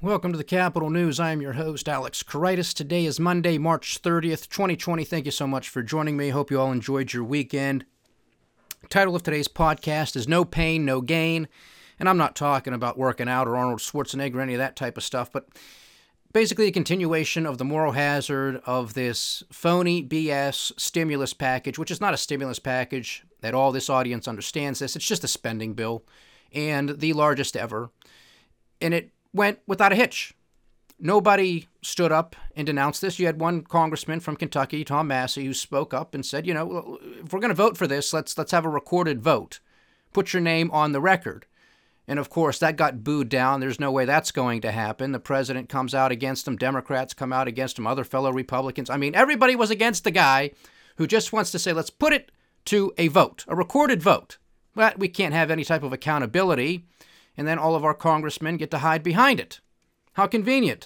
Welcome to the Capital News. I am your host, Alex Koritis. Today is Monday, March 30th, 2020. Thank you so much for joining me. Hope you all enjoyed your weekend. The title of today's podcast is No Pain, No Gain. And I'm not talking about working out or Arnold Schwarzenegger or any of that type of stuff, but basically a continuation of the moral hazard of this phony BS stimulus package, which is not a stimulus package at all. This audience understands this. It's just a spending bill, and the largest ever. And it went without a hitch. Nobody stood up and denounced this. You had one congressman from Kentucky, Tom Massey, who spoke up and said, if we're going to vote for this, let's have a recorded vote. Put your name on the record. And of course, that got booed down. There's no way that's going to happen. The president comes out against him. Democrats come out against him. Other fellow Republicans. I mean, everybody was against the guy who just wants to say, let's put it to a vote, a recorded vote. But we can't have any type of accountability. And then all of our congressmen get to hide behind it. How convenient.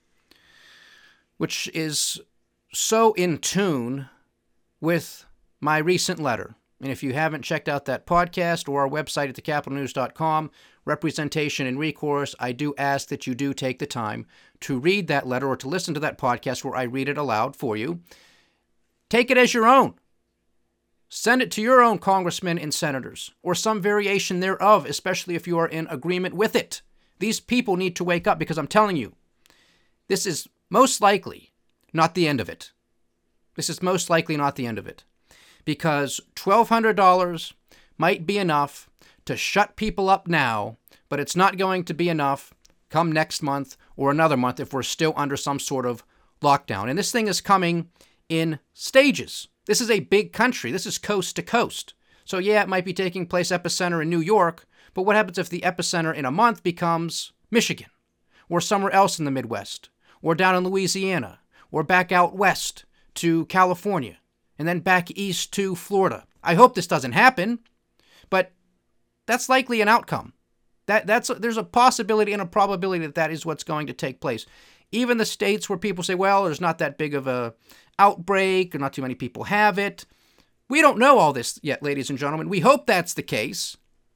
Which is so in tune with my recent letter. And if you haven't checked out that podcast or our website at thecapitalnews.com, Representation and Recourse, I do ask that you do take the time to read that letter or to listen to that podcast where I read it aloud for you. Take it as your own. Send it to your own congressmen and senators, or some variation thereof, especially if you are in agreement with it. These people need to wake up because I'm telling you, this is most likely not the end of it. This is most likely not the end of it. Because $1,200 might be enough to shut people up now, but it's not going to be enough come next month or another month if we're still under some sort of lockdown. And this thing is coming in stages. This is a big country. This is coast to coast. So yeah, it might be taking place epicenter in New York, but what happens if the epicenter in a month becomes Michigan, or somewhere else in the Midwest, or down in Louisiana, or back out west to California, and then back east to Florida? I hope this doesn't happen, but that's likely an outcome. There's a possibility and a probability that that is what's going to take place. Even the states where people say, well, there's not that big of a outbreak, or not too many people have it. We don't know all this yet, ladies and gentlemen. We hope that's the case.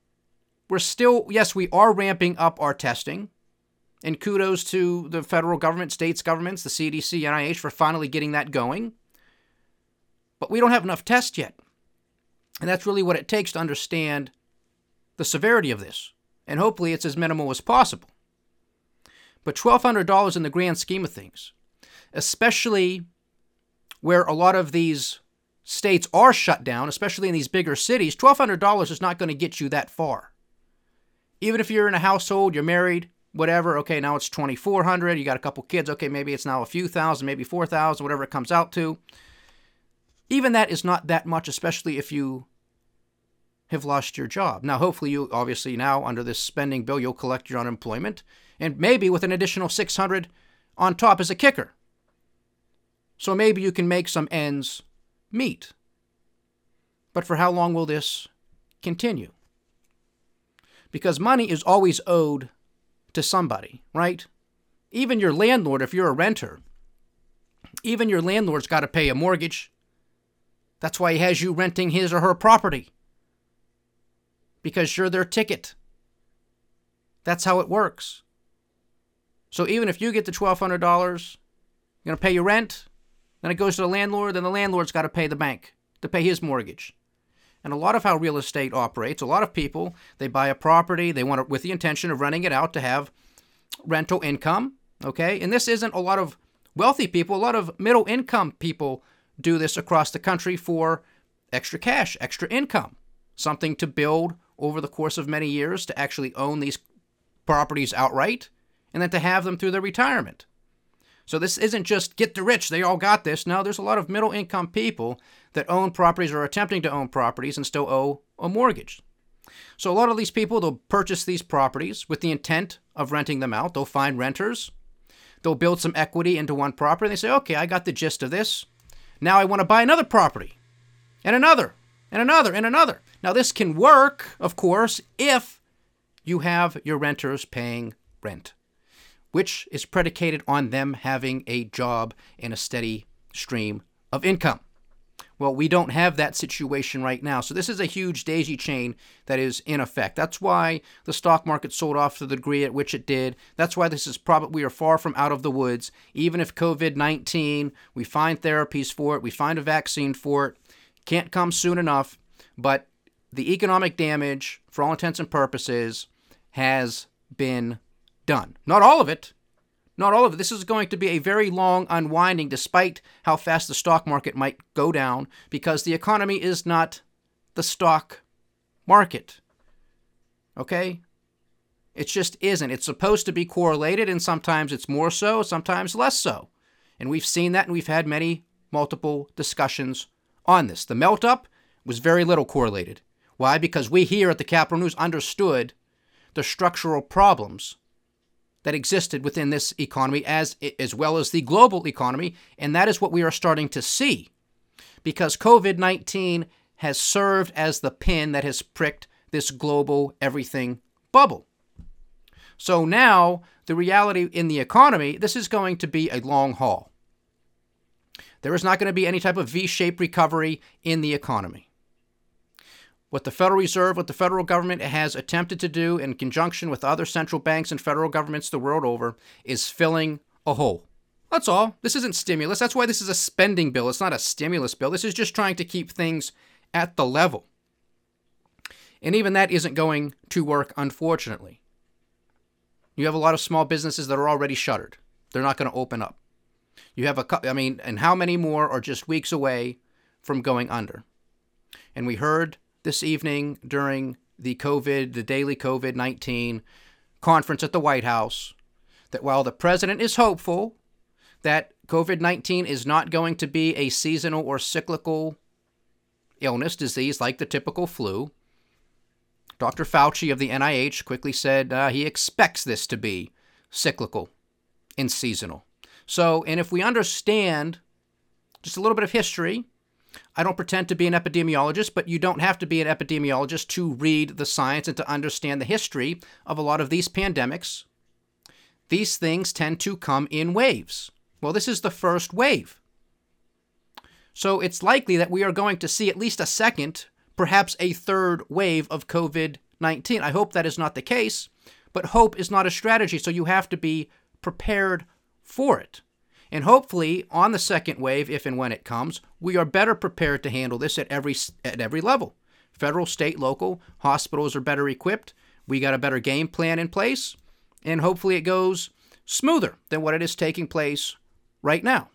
We are ramping up our testing. And kudos to the federal government, states governments, the CDC, NIH for finally getting that going. But we don't have enough tests yet. And that's really what it takes to understand the severity of this. And hopefully it's as minimal as possible. But $1,200 in the grand scheme of things, especially where a lot of these states are shut down, especially in these bigger cities, $1,200 is not going to get you that far. Even if you're in a household, you're married, whatever, okay, now it's $2,400, you got a couple kids, okay, maybe it's now a few thousand, maybe 4,000, whatever it comes out to. Even that is not that much, especially if you have lost your job. Now, hopefully you, obviously now, under this spending bill, you'll collect your unemployment, and maybe with an additional $600 on top as a kicker. So maybe you can make some ends meet. But for how long will this continue? Because money is always owed to somebody, right? Even your landlord, if you're a renter, even your landlord's got to pay a mortgage. That's why he has you renting his or her property. Because you're their ticket. That's how it works. So even if you get the $1,200, you're going to pay your rent, then it goes to the landlord, then the landlord's got to pay the bank to pay his mortgage. And a lot of how real estate operates, a lot of people, they buy a property, they want to, with the intention of renting it out to have rental income, okay? And this isn't a lot of wealthy people, a lot of middle income people do this across the country for extra cash, extra income, something to build over the course of many years to actually own these properties outright and then to have them through their retirement. So this isn't just get the rich, they all got this. No, there's a lot of middle income people that own properties or are attempting to own properties and still owe a mortgage. So a lot of these people, they'll purchase these properties with the intent of renting them out. They'll find renters. They'll build some equity into one property. They say, okay, I got the gist of this. Now I want to buy another property and another and another and another. Now this can work, of course, if you have your renters paying rent, which is predicated on them having a job and a steady stream of income. Well, we don't have that situation right now. So this is a huge daisy chain that is in effect. That's why the stock market sold off to the degree at which it did. That's why this is we are far from out of the woods. Even if COVID-19, we find therapies for it, we find a vaccine for it, can't come soon enough, but the economic damage, for all intents and purposes, has been done. Not all of it. Not all of it. This is going to be a very long unwinding, despite how fast the stock market might go down, because the economy is not the stock market. Okay? It just isn't. It's supposed to be correlated, and sometimes it's more so, sometimes less so. And we've seen that, and we've had multiple discussions on this. The melt-up was very little correlated. Why? Because we here at the Capital News understood the structural problems that existed within this economy as well as the global economy, and that is what we are starting to see, because COVID-19 has served as the pin that has pricked this global everything bubble. So now, the reality in the economy, this is going to be a long haul. There is not going to be any type of V-shaped recovery in the economy. What the Federal Reserve, what the federal government has attempted to do in conjunction with other central banks and federal governments the world over is filling a hole. That's all. This isn't stimulus. That's why this is a spending bill. It's not a stimulus bill. This is just trying to keep things at the level. And even that isn't going to work, unfortunately. You have a lot of small businesses that are already shuttered. They're not going to open up. You have and how many more are just weeks away from going under? And we heard this evening during the daily COVID-19 conference at the White House, that while the president is hopeful that COVID-19 is not going to be a seasonal or cyclical disease like the typical flu, Dr. Fauci of the NIH quickly said he expects this to be cyclical and seasonal. So, and if we understand just a little bit of history, I don't pretend to be an epidemiologist, but you don't have to be an epidemiologist to read the science and to understand the history of a lot of these pandemics. These things tend to come in waves. Well, this is the first wave. So it's likely that we are going to see at least a second, perhaps a third wave of COVID-19. I hope that is not the case, but hope is not a strategy, so you have to be prepared for it. And hopefully, on the second wave, if and when it comes, we are better prepared to handle this at every level. Federal, state, local, hospitals are better equipped. We got a better game plan in place, and hopefully it goes smoother than what it is taking place right now.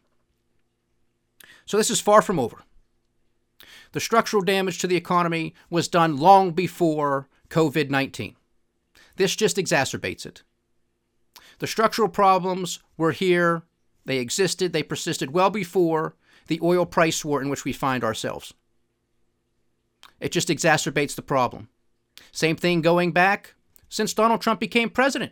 So this is far from over. The structural damage to the economy was done long before COVID-19. This just exacerbates it. The structural problems were here. They existed, they persisted well before the oil price war in which we find ourselves. It just exacerbates the problem. Same thing going back since Donald Trump became president.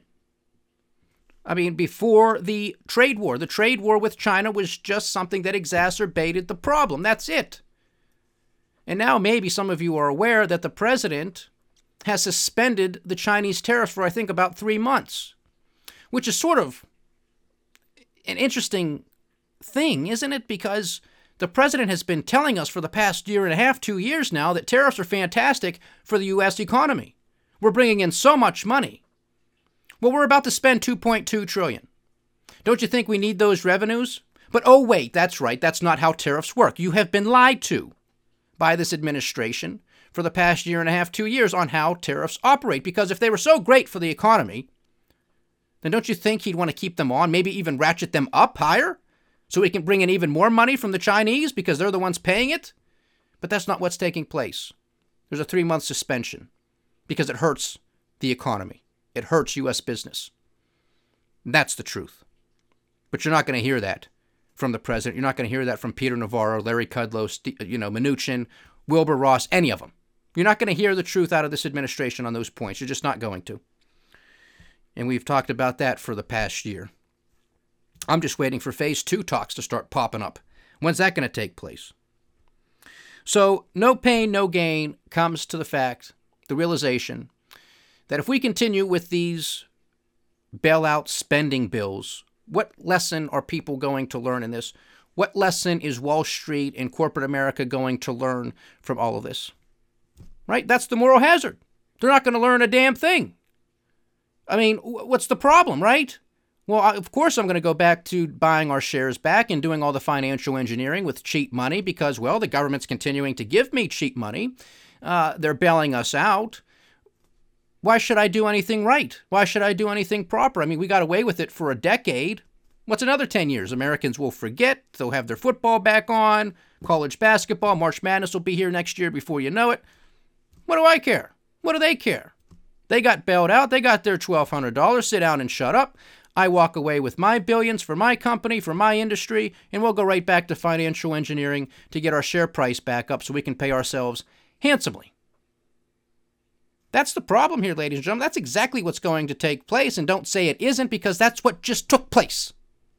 Before the trade war with China was just something that exacerbated the problem. That's it. And now maybe some of you are aware that the president has suspended the Chinese tariffs for, I think, about 3 months, which is sort of an interesting thing, isn't it? Because the president has been telling us for the past year and a half, 2 years now, that tariffs are fantastic for the U.S. economy. We're bringing in so much money. Well, we're about to spend $2.2 trillion. Don't you think we need those revenues? But oh wait, that's right, that's not how tariffs work. You have been lied to by this administration for the past year and a half, 2 years on how tariffs operate. Because if they were so great for the economy, then don't you think he'd want to keep them on, maybe even ratchet them up higher so he can bring in even more money from the Chinese because they're the ones paying it? But that's not what's taking place. There's a 3-month suspension because it hurts the economy. It hurts U.S. business. That's the truth. But you're not going to hear that from the president. You're not going to hear that from Peter Navarro, Larry Kudlow, Mnuchin, Wilbur Ross, any of them. You're not going to hear the truth out of this administration on those points. You're just not going to. And we've talked about that for the past year. I'm just waiting for phase 2 talks to start popping up. When's that going to take place? So no pain, no gain comes to the realization that if we continue with these bailout spending bills, what lesson are people going to learn in this? What lesson is Wall Street and corporate America going to learn from all of this? Right? That's the moral hazard. They're not going to learn a damn thing. I mean, what's the problem, right? Well, of course I'm going to go back to buying our shares back and doing all the financial engineering with cheap money because, well, the government's continuing to give me cheap money. They're bailing us out. Why should I do anything right? Why should I do anything proper? I mean, we got away with it for a decade. What's another 10 years? Americans will forget. They'll have their football back on, college basketball, March Madness will be here next year before you know it. What do I care? What do they care? They got bailed out. They got their $1,200. Sit down and shut up. I walk away with my billions for my company, for my industry, and we'll go right back to financial engineering to get our share price back up so we can pay ourselves handsomely. That's the problem here, ladies and gentlemen. That's exactly what's going to take place, and don't say it isn't because that's what just took place.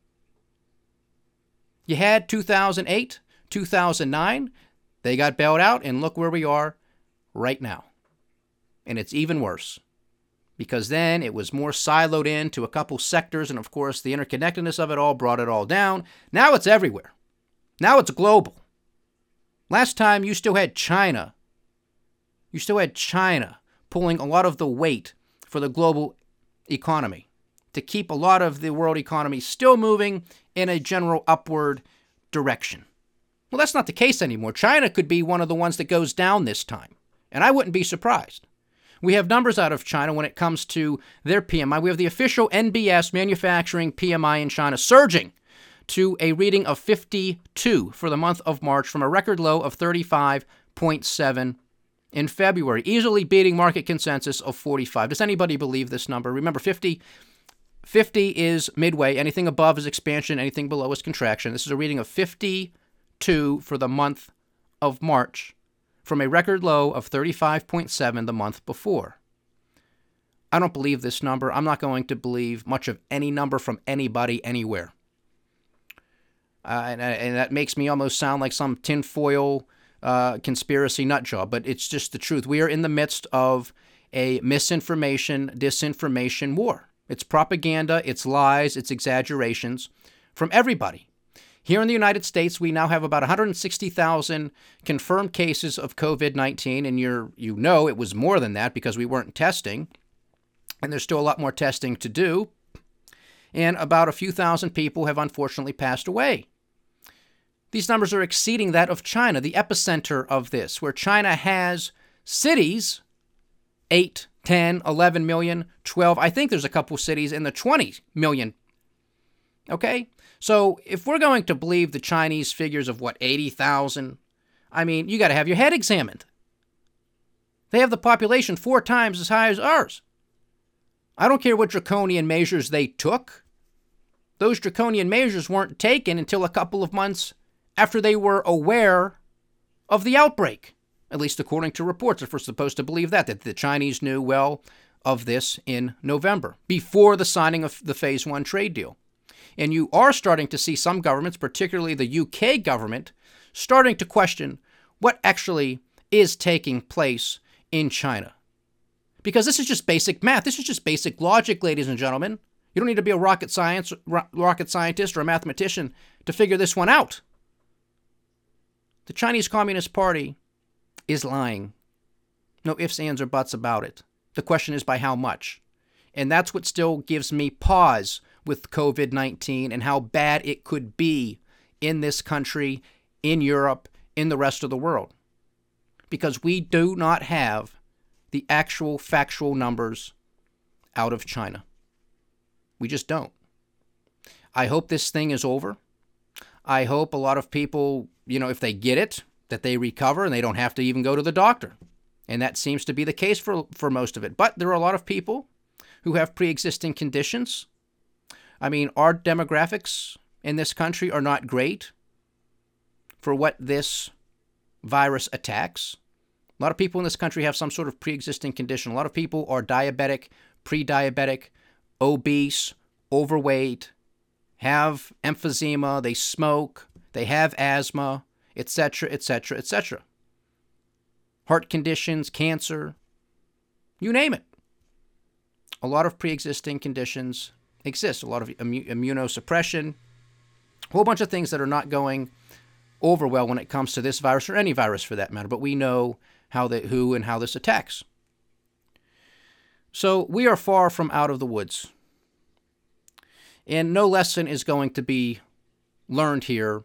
You had 2008, 2009. They got bailed out, and look where we are right now. And it's even worse because then it was more siloed into a couple sectors, and of course the interconnectedness of it all brought it all down. Now it's everywhere. Now it's global. Last time you still had China. You still had China pulling a lot of the weight for the global economy to keep a lot of the world economy still moving in a general upward direction. Well, that's not the case anymore. China could be one of the ones that goes down this time, and I wouldn't be surprised. We have numbers out of China when it comes to their PMI. We have the official NBS manufacturing PMI in China surging to a reading of 52 for the month of March from a record low of 35.7 in February, easily beating market consensus of 45. Does anybody believe this number? Remember, 50 is midway. Anything above is expansion. Anything below is contraction. This is a reading of 52 for the month of March from a record low of 35.7 the month before. I don't believe this number. I'm not going to believe much of any number from anybody anywhere. And that makes me almost sound like some tinfoil conspiracy nut job, but it's just the truth. We are in the midst of a misinformation, disinformation war. It's propaganda, it's lies, it's exaggerations from everybody. Here in the United States, we now have about 160,000 confirmed cases of COVID-19, and you know it was more than that because we weren't testing, and there's still a lot more testing to do, and about a few thousand people have unfortunately passed away. These numbers are exceeding that of China, the epicenter of this, where China has cities, 8, 10, 11 million, 12. I think there's a couple cities in the 20 million. Okay? So if we're going to believe the Chinese figures of, 80,000, I mean, you got to have your head examined. They have the population 4 times as high as ours. I don't care what draconian measures they took. Those draconian measures weren't taken until a couple of months after they were aware of the outbreak, at least according to reports. If we're supposed to believe that the Chinese knew well of this in November, before the signing of the Phase 1 trade deal. And you are starting to see some governments, particularly the UK government, starting to question what actually is taking place in China. Because this is just basic math. This is just basic logic, ladies and gentlemen. You don't need to be a rocket scientist or a mathematician to figure this one out. The Chinese Communist Party is lying. No ifs, ands, or buts about it. The question is by how much. And that's what still gives me pause with COVID-19 and how bad it could be in this country, in Europe, in the rest of the world. Because we do not have the actual factual numbers out of China. We just don't. I hope this thing is over. I hope a lot of people, if they get it, that they recover and they don't have to even go to the doctor. And that seems to be the case for most of it. But there are a lot of people who have pre-existing conditions. I mean, our demographics in this country are not great for what this virus attacks. A lot of people in this country have some sort of pre-existing condition. A lot of people are diabetic, pre-diabetic, obese, overweight, have emphysema, they smoke, they have asthma, etc., etc., etc. Heart conditions, cancer, you name it. A lot of pre-existing conditions exist. A lot of immunosuppression, A whole bunch of things that are not going over well when it comes to this virus, or any virus for that matter, but we know who and how this attacks. So we are far from out of the woods. And no lesson is going to be learned here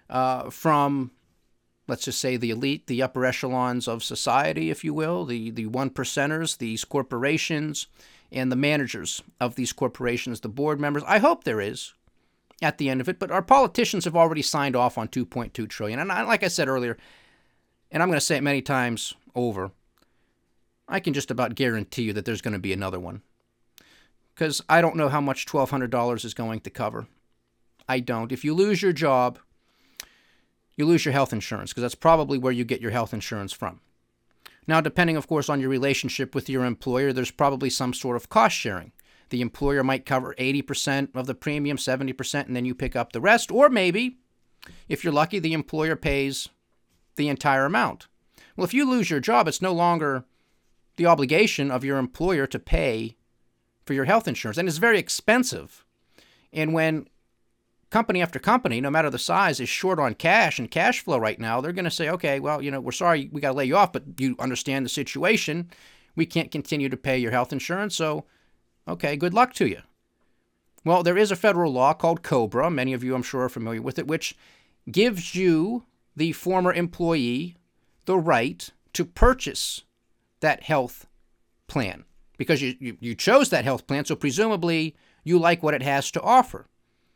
from, let's just say, the elite, the upper echelons of society, if you will, the one percenters, these corporations, and the managers of these corporations, the board members. I hope there is at the end of it, but our politicians have already signed off on $2.2 trillion. And like I said earlier, and I'm going to say it many times over, I can just about guarantee you that there's going to be another one. Because I don't know how much $1,200 is going to cover. I don't. If you lose your job, you lose your health insurance, because that's probably where you get your health insurance from. Now, depending, of course, on your relationship with your employer, there's probably some sort of cost sharing. The employer might cover 80% of the premium, 70%, and then you pick up the rest. Or maybe, if you're lucky, the employer pays the entire amount. Well, if you lose your job, it's no longer the obligation of your employer to pay for your health insurance. And it's very expensive. And when company after company, no matter the size, is short on cash and cash flow right now, they're going to say, okay, well, we're sorry, we got to lay you off, but you understand the situation. We can't continue to pay your health insurance, so, okay, good luck to you. Well, there is a federal law called COBRA. Many of you, I'm sure, are familiar with it, which gives you, the former employee, the right to purchase that health plan. Because you chose that health plan, so presumably you like what it has to offer.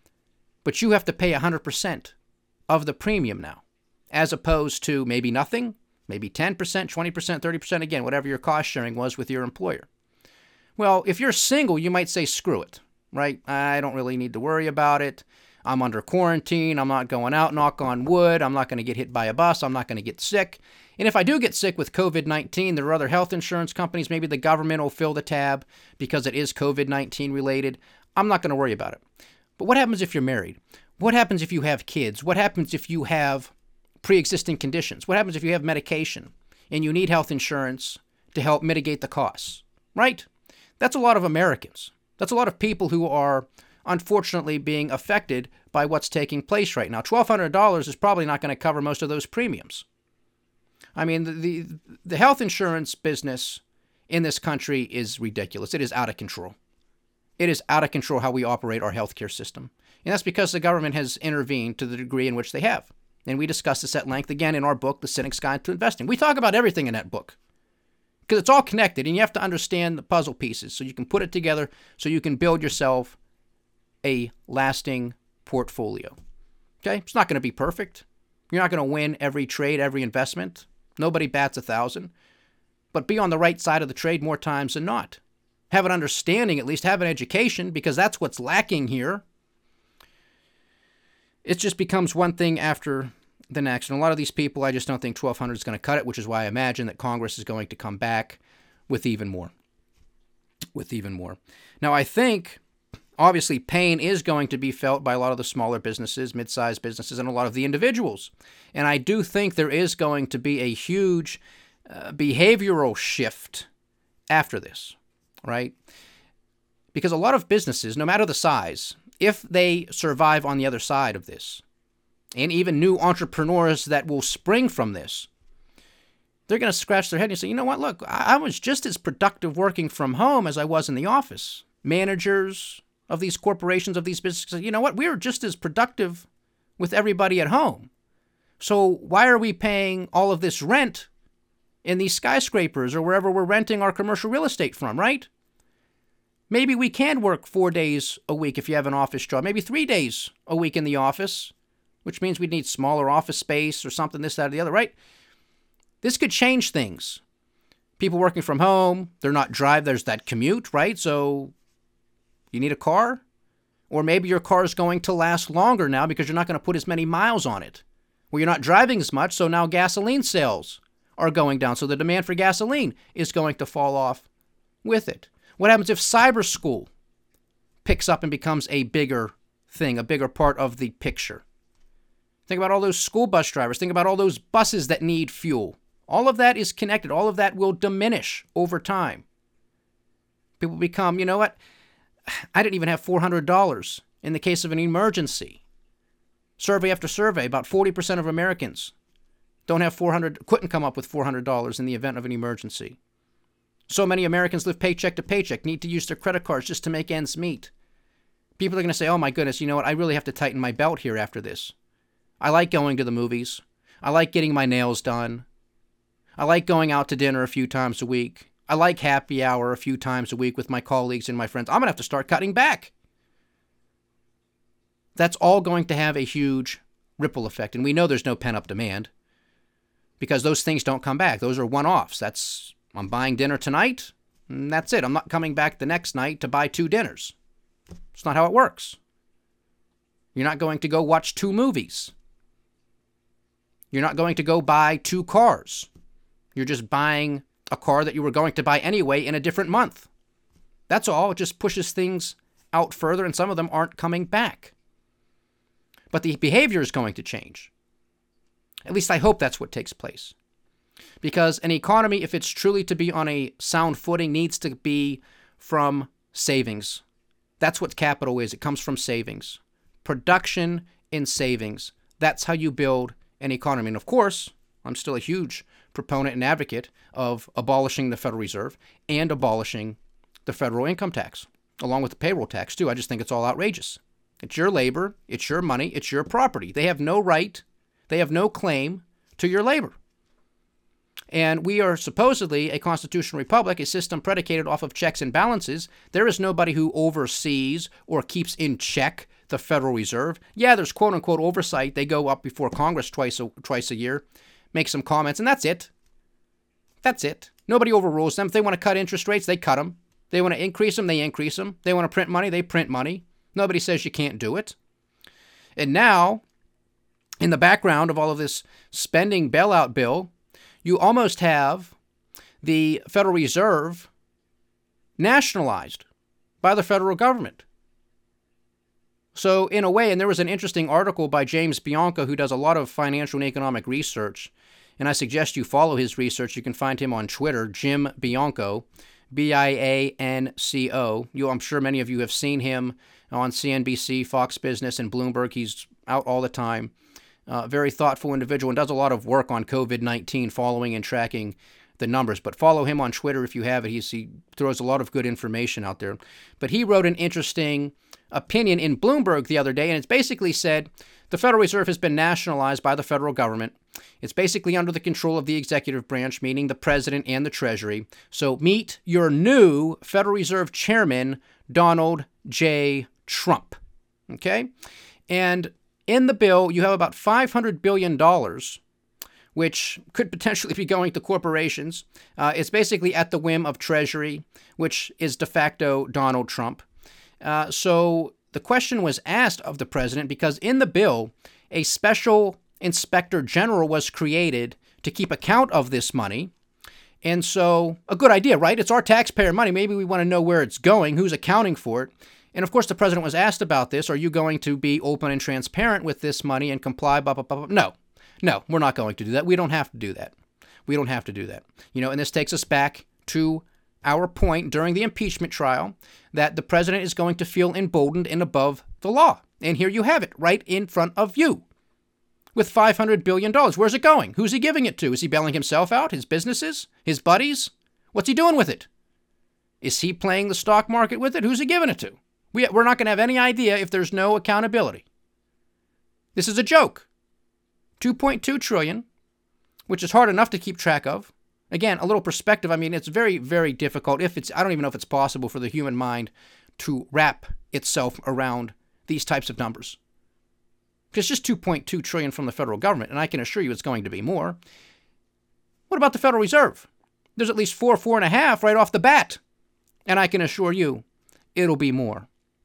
But you have to pay 100% of the premium now, as opposed to maybe nothing, maybe 10%, 20%, 30%, again, whatever your cost sharing was with your employer. Well, if you're single, you might say, screw it, right? I don't really need to worry about it. I'm under quarantine. I'm not going out, knock on wood. I'm not going to get hit by a bus. I'm not going to get sick. And if I do get sick with COVID-19, there are other health insurance companies. Maybe the government will fill the tab because it is COVID-19 related. I'm not going to worry about it. But what happens if you're married? What happens if you have kids? What happens if you have pre-existing conditions? What happens if you have medication and you need health insurance to help mitigate the costs? Right? That's a lot of Americans. That's a lot of people who are unfortunately being affected by what's taking place right now. $1,200 is probably not going to cover most of those premiums. I mean, the health insurance business in this country is ridiculous. It is out of control. It is out of control how we operate our healthcare system. And that's because the government has intervened to the degree in which they have. And we discuss this at length again in our book, The Cynic's Guide to Investing. We talk about everything in that book because it's all connected, and you have to understand the puzzle pieces so you can put it together so you can build yourself a lasting portfolio. Okay? It's not going to be perfect. You're not going to win every trade, every investment. Nobody bats 1,000. But be on the right side of the trade more times than not. Have an understanding, at least have an education, because that's what's lacking here. It just becomes one thing after the next. And a lot of these people, I just don't think 1,200 is going to cut it, which is why I imagine that Congress is going to come back with even more. Now, I think, obviously, pain is going to be felt by a lot of the smaller businesses, mid-sized businesses, and a lot of the individuals. And I do think there is going to be a huge behavioral shift after this. Right? Because a lot of businesses, no matter the size, if they survive on the other side of this, and even new entrepreneurs that will spring from this, they're going to scratch their head and say, you know what, look, I was just as productive working from home as I was in the office. Managers of these corporations, of these businesses, you know what, we were just as productive with everybody at home. So why are we paying all of this rent in these skyscrapers or wherever we're renting our commercial real estate from, right? Maybe we can work 4 days a week if you have an office job, maybe 3 days a week in the office, which means we'd need smaller office space or something, this, that, or the other, right? This could change things. People working from home, they're not there's that commute, right? So you need a car, or maybe your car is going to last longer now because you're not going to put as many miles on it. Well, you're not driving as much, so now gasoline sales are going down. So the demand for gasoline is going to fall off with it. What happens if cyber school picks up and becomes a bigger thing, a bigger part of the picture? Think about all those school bus drivers. Think about all those buses that need fuel. All of that is connected. All of that will diminish over time. People become, you know what? I didn't even have $400 in the case of an emergency. Survey after survey, about 40% of Americans couldn't come up with $400 in the event of an emergency. So many Americans live paycheck to paycheck, need to use their credit cards just to make ends meet. People are going to say, oh my goodness, you know what? I really have to tighten my belt here after this. I like going to the movies. I like getting my nails done. I like going out to dinner a few times a week. I like happy hour a few times a week with my colleagues and my friends. I'm going to have to start cutting back. That's all going to have a huge ripple effect. And we know there's no pent-up demand because those things don't come back. Those are one-offs. I'm buying dinner tonight, and that's it. I'm not coming back the next night to buy 2 dinners. It's not how it works. You're not going to go watch 2 movies. You're not going to go buy 2 cars. You're just buying a car that you were going to buy anyway in a different month. That's all. It just pushes things out further, and some of them aren't coming back. But the behavior is going to change. At least I hope that's what takes place. Because an economy, if it's truly to be on a sound footing, needs to be from savings. That's what capital is. It comes from savings. Production and savings. That's how you build an economy. And of course, I'm still a huge proponent and advocate of abolishing the Federal Reserve and abolishing the federal income tax, along with the payroll tax too. I just think it's all outrageous. It's your labor, it's your money, it's your property. They have no right, they have no claim to your labor. And we are supposedly a constitutional republic, a system predicated off of checks and balances. There is nobody who oversees or keeps in check the Federal Reserve. Yeah, there's quote-unquote oversight. They go up before Congress twice a year, make some comments, and that's it. That's it. Nobody overrules them. If they want to cut interest rates, they cut them. They want to increase them, they increase them. They want to print money, they print money. Nobody says you can't do it. And now, in the background of all of this spending bailout bill, you almost have the Federal Reserve nationalized by the federal government. So in a way, and there was an interesting article by James Bianco, who does a lot of financial and economic research, and I suggest you follow his research. You can find him on Twitter, Jim Bianco, Bianco. I'm sure many of you have seen him on CNBC, Fox Business, and Bloomberg. He's out all the time. Very thoughtful individual and does a lot of work on COVID-19, following and tracking the numbers. But follow him on Twitter if you have it. He throws a lot of good information out there. But he wrote an interesting opinion in Bloomberg the other day, and it's basically said the Federal Reserve has been nationalized by the federal government. It's basically under the control of the executive branch, meaning the president and the Treasury. So meet your new Federal Reserve Chairman, Donald J. Trump. Okay? And in the bill, you have about $500 billion, which could potentially be going to corporations. It's basically at the whim of Treasury, which is de facto Donald Trump. So the question was asked of the president because in the bill, a special inspector general was created to keep account of this money. And so a good idea, right? It's our taxpayer money. Maybe we want to know where it's going, who's accounting for it. And of course, the president was asked about this. Are you going to be open and transparent with this money and comply? Blah, blah, blah, blah. No, we're not going to do that. We don't have to do that. And this takes us back to our point during the impeachment trial that the president is going to feel emboldened and above the law. And here you have it right in front of you with $500 billion. Where's it going? Who's he giving it to? Is he bailing himself out? His businesses? His buddies? What's he doing with it? Is he playing the stock market with it? Who's he giving it to? We're not going to have any idea if there's no accountability. This is a joke. $2.2 trillion, which is hard enough to keep track of. Again, a little perspective. I mean, it's very, very difficult. I don't even know if it's possible for the human mind to wrap itself around these types of numbers. It's just $2.2 trillion from the federal government, and I can assure you it's going to be more. What about the Federal Reserve? There's at least 4.5 right off the bat, and I can assure you it'll be more.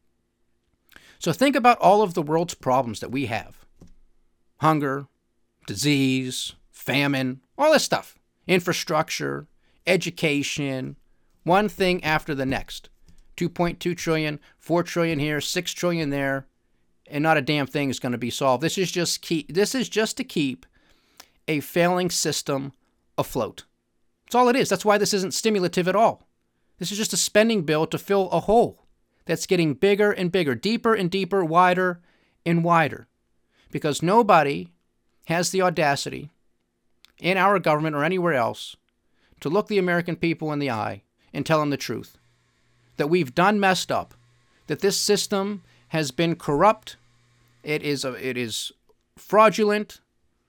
So think about all of the world's problems that we have. Hunger, disease, famine, all this stuff. Infrastructure, education, one thing after the next. 2.2 trillion, 4 trillion here, 6 trillion there, and not a damn thing is going to be solved. This is just to keep a failing system afloat. That's all it is. That's why this isn't stimulative at all. This is just a spending bill to fill a hole that's getting bigger and bigger, deeper and deeper, wider and wider. because nobody has the audacity in our government or anywhere else to look the American people in the eye and tell them the truth. That we've done messed up. That this system has been corrupt. It is fraudulent.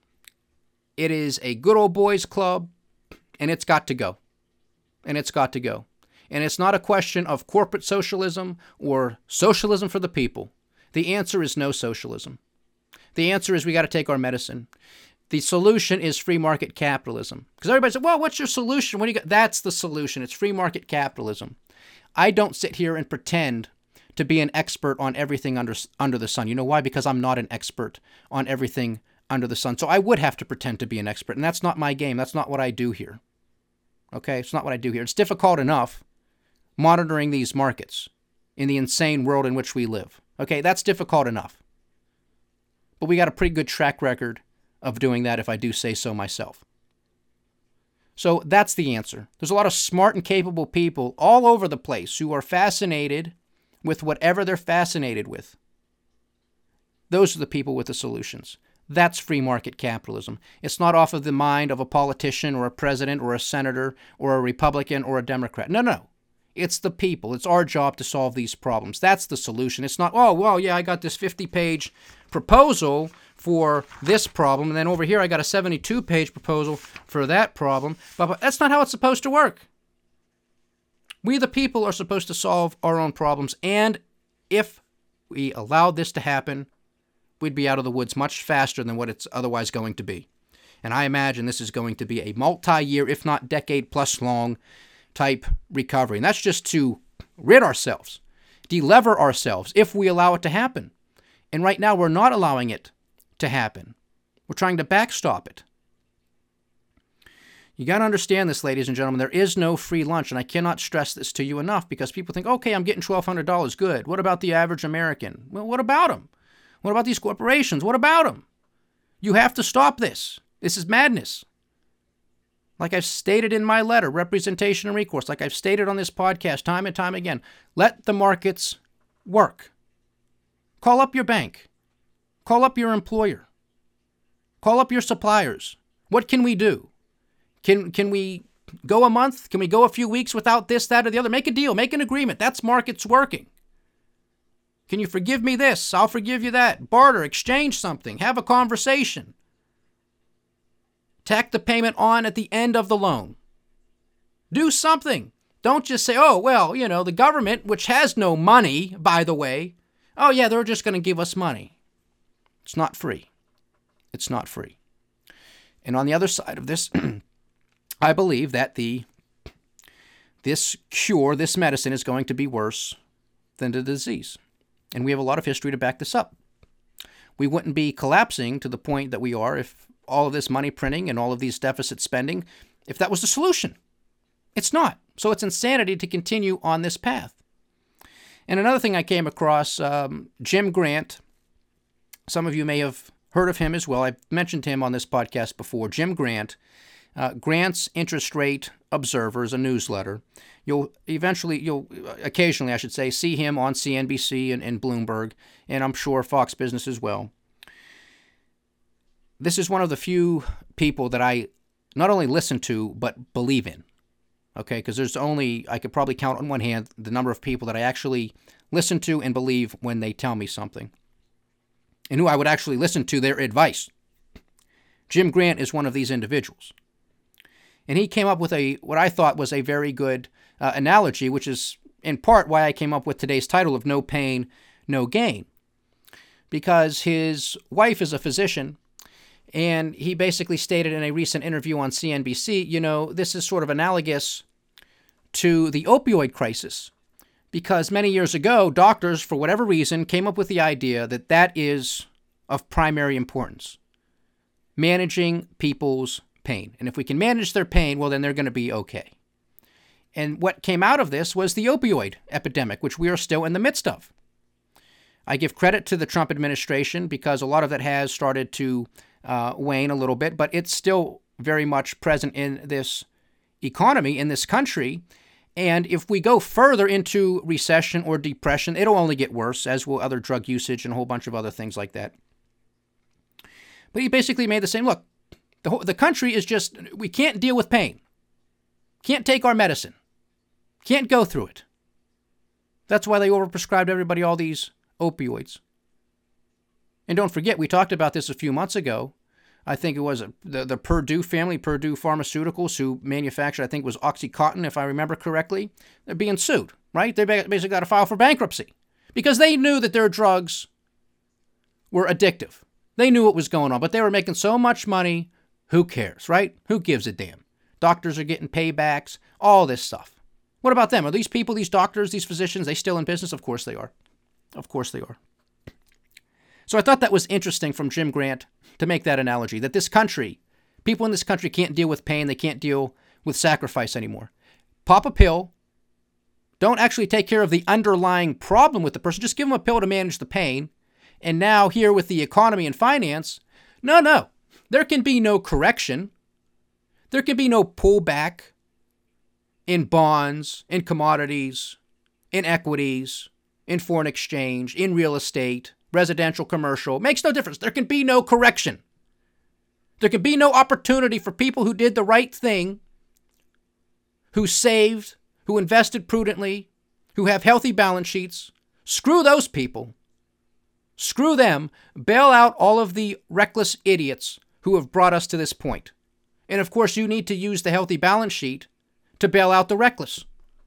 It is a good old boys club. And it's got to go. And it's got to go. And it's not a question of corporate socialism or socialism for the people. The answer is no socialism. The answer is we got to take our medicine. The solution is free market capitalism. Because everybody says, well, what's your solution? What do you got? That's the solution. It's free market capitalism. I don't sit here and pretend to be an expert on everything under the sun. You know why? Because I'm not an expert on everything under the sun. So I would have to pretend to be an expert. And that's not my game. That's not what I do here. Okay? It's not what I do here. It's difficult enough monitoring these markets in the insane world in which we live. Okay? That's difficult enough. But we got a pretty good track record of doing that, if I do say so myself. So that's the answer. There's a lot of smart and capable people all over the place who are fascinated with whatever they're fascinated with. Those are the people with the solutions. That's free market capitalism. It's not off of the mind of a politician or a president or a senator or a Republican or a Democrat. No. It's the people. It's our job to solve these problems. That's the solution. It's not, oh, well, yeah, I got this 50-page proposal for this problem, and then over here I got a 72-page proposal for that problem. But that's not how it's supposed to work. We, the people, are supposed to solve our own problems, and if we allowed this to happen, we'd be out of the woods much faster than what it's otherwise going to be. And I imagine this is going to be a multi-year, if not decade-plus long type recovery. And that's just to rid ourselves, delever ourselves, if we allow it to happen. And right now, we're not allowing it to happen. We're trying to backstop it. You got to understand this, ladies and gentlemen. There is no free lunch, and I cannot stress this to you enough, because people think, okay, I'm getting $1,200, good. What about the average American? Well, what about them? What about these corporations? What about them? You have to stop this. This is madness. Like I've stated in my letter, Representation and Recourse, like I've stated on this podcast time and time again, let the markets work. Call up your bank. Call up your employer. Call up your suppliers. What can we do? Can we go a month? Can we go a few weeks without this, that, or the other? Make a deal. Make an agreement. That's markets working. Can you forgive me this? I'll forgive you that. Barter, exchange something. Have a conversation. Tack the payment on at the end of the loan. Do something. Don't just say, oh, well, the government, which has no money, by the way, oh, yeah, they're just going to give us money. It's not free. It's not free. And on the other side of this, I believe that this cure, this medicine, is going to be worse than the disease. And we have a lot of history to back this up. We wouldn't be collapsing to the point that we are if all of this money printing and all of these deficit spending, if that was the solution. It's not. So it's insanity to continue on this path. And another thing I came across, Jim Grant, some of you may have heard of him as well. I've mentioned him on this podcast before. Jim Grant, Grant's Interest Rate Observer is a newsletter. You'll occasionally, I should say, see him on CNBC and Bloomberg, and I'm sure Fox Business as well. This is one of the few people that I not only listen to, but believe in. Okay, because I could probably count on one hand the number of people that I actually listen to and believe when they tell me something, and who I would actually listen to their advice. Jim Grant is one of these individuals. And he came up with what I thought was a very good analogy, which is in part why I came up with today's title of No Pain, No Gain. Because his wife is a physician, and he basically stated in a recent interview on CNBC, this is sort of analogous to the opioid crisis. Because many years ago, doctors, for whatever reason, came up with the idea that that is of primary importance. Managing people's pain. And if we can manage their pain, well, then they're going to be okay. And what came out of this was the opioid epidemic, which we are still in the midst of. I give credit to the Trump administration because a lot of that has started to wane a little bit, but it's still very much present in this economy, in this country. And if we go further into recession or depression, it'll only get worse, as will other drug usage and a whole bunch of other things like that. But he basically made the same, look, the country is just, we can't deal with pain. Can't take our medicine. Can't go through it. That's why they overprescribed everybody all these opioids. And don't forget, we talked about this a few months ago. I think it was the Purdue family, Purdue Pharmaceuticals, who manufactured, I think it was OxyContin, if I remember correctly. They're being sued, right? They basically got to file for bankruptcy because they knew that their drugs were addictive. They knew what was going on, but they were making so much money. Who cares, right? Who gives a damn? Doctors are getting paybacks, all this stuff. What about them? Are these people, these doctors, these physicians, they still in business? Of course they are. Of course they are. So I thought that was interesting from Jim Grant to make that analogy, that this country, people in this country can't deal with pain. They can't deal with sacrifice anymore. Pop a pill. Don't actually take care of the underlying problem with the person. Just give them a pill to manage the pain. And now here with the economy and finance, no. There can be no correction. There can be no pullback in bonds, in commodities, in equities, in foreign exchange, in real estate, residential, commercial. Makes no difference. There can be no correction. There can be no opportunity for people who did the right thing, who saved, who invested prudently, who have healthy balance sheets. Screw those people. Screw them. Bail out all of the reckless idiots who have brought us to this point. And of course, you need to use the healthy balance sheet to bail out the reckless.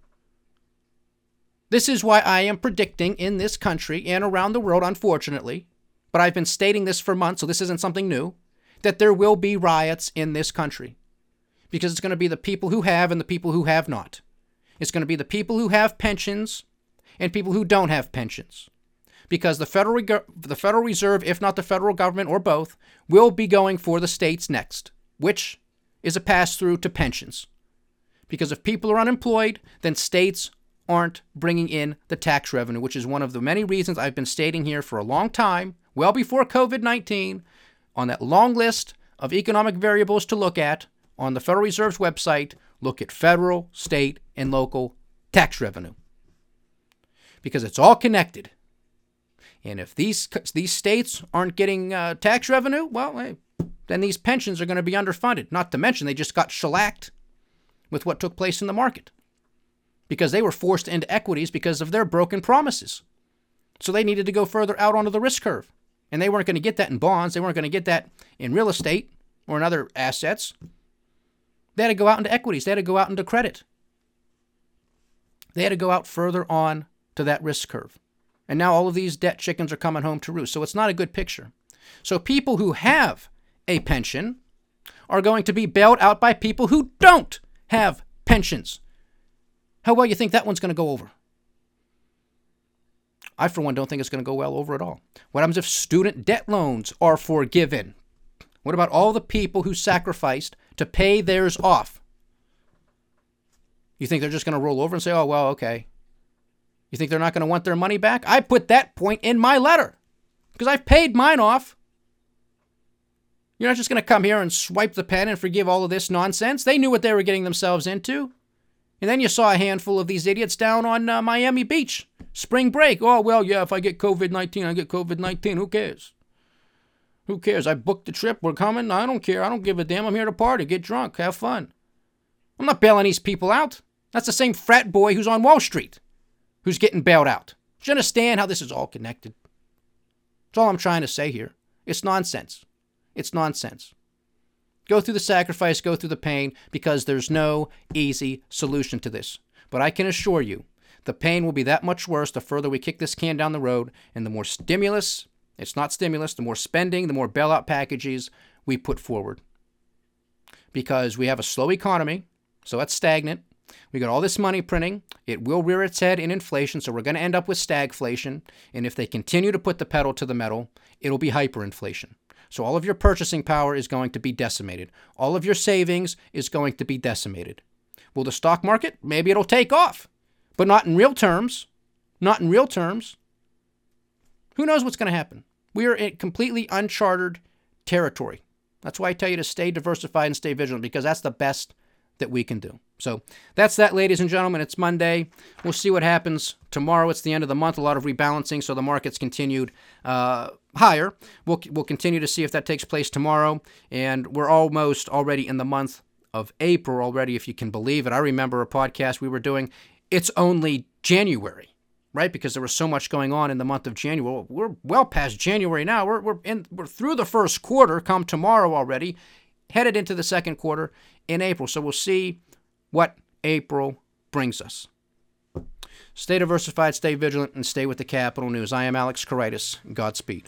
This is why I am predicting in this country and around the world, unfortunately, but I've been stating this for months, so this isn't something new, that there will be riots in this country. Because it's going to be the people who have and the people who have not. It's going to be the people who have pensions and people who don't have pensions. Because the Federal Reserve, if not the federal government or both, will be going for the states next, which is a pass-through to pensions. Because if people are unemployed, then states aren't bringing in the tax revenue, which is one of the many reasons I've been stating here for a long time, well before COVID-19, on that long list of economic variables to look at on the Federal Reserve's website, look at federal, state, and local tax revenue. Because it's all connected. And if these states aren't getting tax revenue, well, hey, then these pensions are going to be underfunded. Not to mention they just got shellacked with what took place in the market because they were forced into equities because of their broken promises. So they needed to go further out onto the risk curve. And they weren't going to get that in bonds. They weren't going to get that in real estate or in other assets. They had to go out into equities. They had to go out into credit. They had to go out further on to that risk curve. And now all of these debt chickens are coming home to roost. So it's not a good picture. So people who have a pension are going to be bailed out by people who don't have pensions. How well you think that one's going to go over? I, for one, don't think it's going to go well over at all. What happens if student debt loans are forgiven? What about all the people who sacrificed to pay theirs off? You think they're just going to roll over and say, oh, well, okay. You think they're not going to want their money back? I put that point in my letter because I've paid mine off. You're not just going to come here and swipe the pen and forgive all of this nonsense. They knew what they were getting themselves into. And then you saw a handful of these idiots down on Miami Beach. Spring break. Oh, well, yeah, if I get COVID-19, I get COVID-19. Who cares? Who cares? I booked the trip. We're coming. I don't care. I don't give a damn. I'm here to party, get drunk, have fun. I'm not bailing these people out. That's the same frat boy who's on Wall Street who's getting bailed out. Do you understand how this is all connected? That's all I'm trying to say here. It's nonsense. It's nonsense. Go through the sacrifice, go through the pain, because there's no easy solution to this. But I can assure you, the pain will be that much worse the further we kick this can down the road, and the more stimulus, it's not stimulus, the more spending, the more bailout packages we put forward. Because we have a slow economy, so it's stagnant. We got all this money printing. It will rear its head in inflation, so we're going to end up with stagflation. And if they continue to put the pedal to the metal, it'll be hyperinflation. So all of your purchasing power is going to be decimated. All of your savings is going to be decimated. Will the stock market? Maybe it'll take off, but not in real terms. Not in real terms. Who knows what's going to happen? We are in completely uncharted territory. That's why I tell you to stay diversified and stay vigilant, because that's the best that we can do. So that's that, ladies and gentlemen. It's Monday. We'll see what happens tomorrow. It's the end of the month. A lot of rebalancing, so the market's continued higher. We'll continue to see if that takes place tomorrow. And we're almost already in the month of April already, if you can believe it. I remember a podcast we were doing. It's only January, right? Because there was so much going on in the month of January. We're well past January now. We're through the first quarter. Come tomorrow already, headed into the second quarter in April. So we'll see what April brings us. Stay diversified, stay vigilant, and stay with the Capital News. I am Alex Koritis. Godspeed.